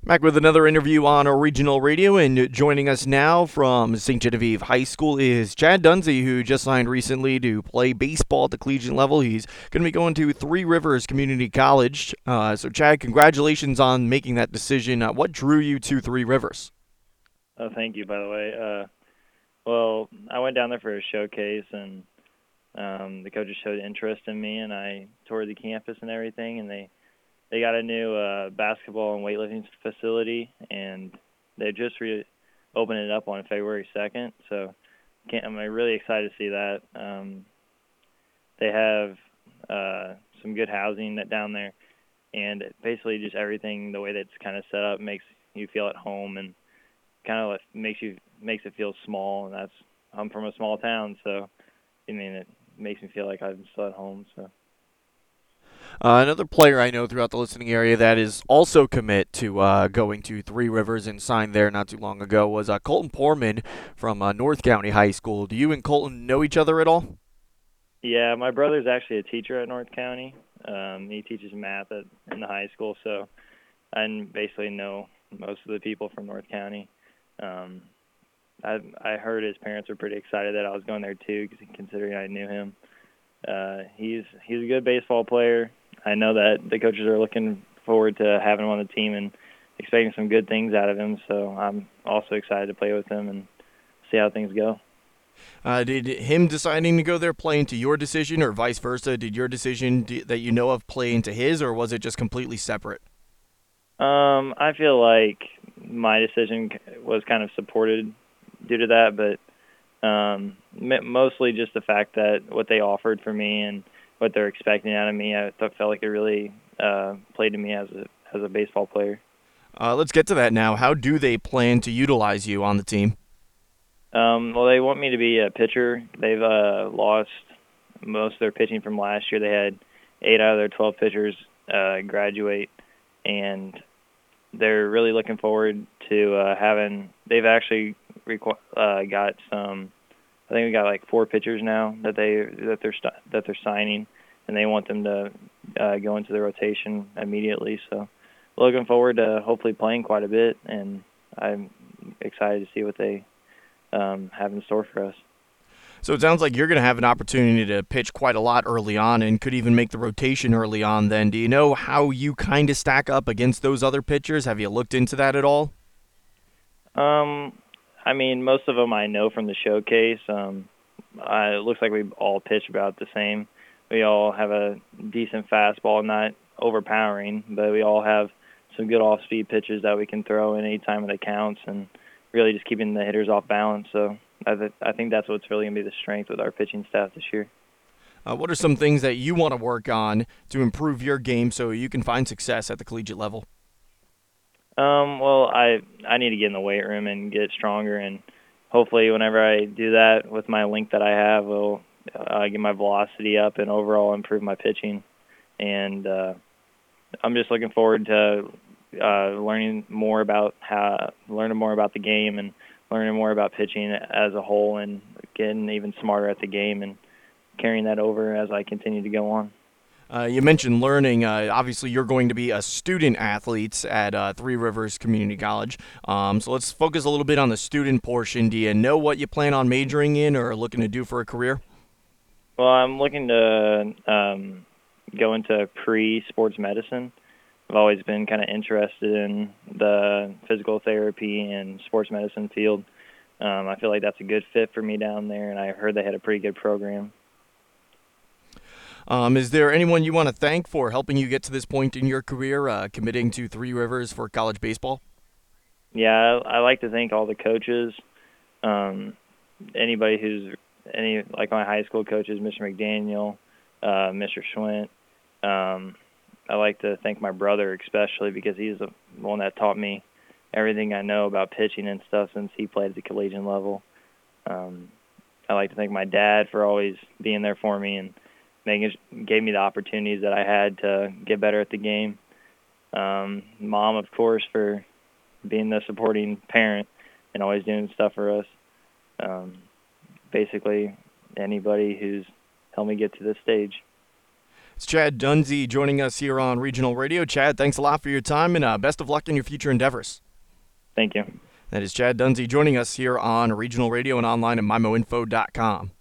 Back with another interview on our regional radio, and joining us now from St. Genevieve High School is Chad Dunsey, who just signed recently to play baseball at the collegiate level. He's going to be going to Three Rivers Community College. So, Chad, congratulations on making that decision. What drew you to Three Rivers? Oh, thank you, by the way. Well, I went down there for a showcase, and the coaches showed interest in me, and I toured the campus and everything, and they got a new basketball and weightlifting facility, and they just opened it up on February 2nd. So I'm really excited to see that. They have some good housing down there, and basically just everything, the way that it's kind of set up, makes you feel at home and kind of makes it feel small. And I'm from a small town, so I mean it makes me feel like I'm still at home. So. Another player I know throughout the listening area that is also commit to going to Three Rivers and signed there not too long ago was Colton Poorman from North County High School. Do you and Colton know each other at all? Yeah, my brother's actually a teacher at North County. He teaches math in the high school, so I basically know most of the people from North County. Um, I heard his parents were pretty excited that I was going there too, considering I knew him. He's a good baseball player. I know that the coaches are looking forward to having him on the team and expecting some good things out of him. So I'm also excited to play with him and see how things go. Did him deciding to go there play into your decision, or vice versa? Did your decision that you know of play into his, or was it just completely separate? I feel like my decision was kind of supported due to that, but mostly just the fact that what they offered for me and what they're expecting out of me, felt like it really played to me as a baseball player. Let's get to that now. How do they plan to utilize you on the team? Well, they want me to be a pitcher. They've lost most of their pitching from last year. They had 8 out of their 12 pitchers graduate, and they're really looking forward to having. They've actually got some. I think we got like 4 pitchers now that they're signing, and they want them to go into the rotation immediately. So, looking forward to hopefully playing quite a bit, and I'm excited to see what they have in store for us. So it sounds like you're going to have an opportunity to pitch quite a lot early on and could even make the rotation early on then. Do you know how you kind of stack up against those other pitchers? Have you looked into that at all? Um, I mean, most of them I know from the showcase. It looks like we all pitch about the same. We all have a decent fastball, not overpowering, but we all have some good off-speed pitches that we can throw in any time that counts, and really just keeping the hitters off balance. So I think that's what's really going to be the strength with our pitching staff this year. What are some things that you want to work on to improve your game so you can find success at the collegiate level? Well, I need to get in the weight room and get stronger, and hopefully, whenever I do that with my length that I have, will get my velocity up and overall improve my pitching. And I'm just looking forward to learning more about the game and learning more about pitching as a whole, and getting even smarter at the game and carrying that over as I continue to go on. You mentioned learning. Obviously, you're going to be a student athlete at Three Rivers Community College. So let's focus a little bit on the student portion. Do you know what you plan on majoring in or looking to do for a career? Well, I'm looking to go into pre-sports medicine. I've always been kind of interested in the physical therapy and sports medicine field. I feel like that's a good fit for me down there, and I heard they had a pretty good program. Is there anyone you want to thank for helping you get to this point in your career, committing to Three Rivers for college baseball? Yeah, I like to thank all the coaches, um, anybody who's any like my high school coaches, Mr. McDaniel, Mr. Schwint. Um, I like to thank my brother especially because he's the one that taught me everything I know about pitching and stuff since he played at the collegiate level. Um, I like to thank my dad for always being there for me and gave me the opportunities that I had to get better at the game. Mom, of course, for being the supporting parent and always doing stuff for us. Um, Basically, anybody who's helped me get to this stage. It's Chad Dunsey joining us here on Regional Radio. Chad, thanks a lot for your time, and best of luck in your future endeavors. Thank you. That is Chad Dunsey joining us here on Regional Radio and online at MIMOinfo.com.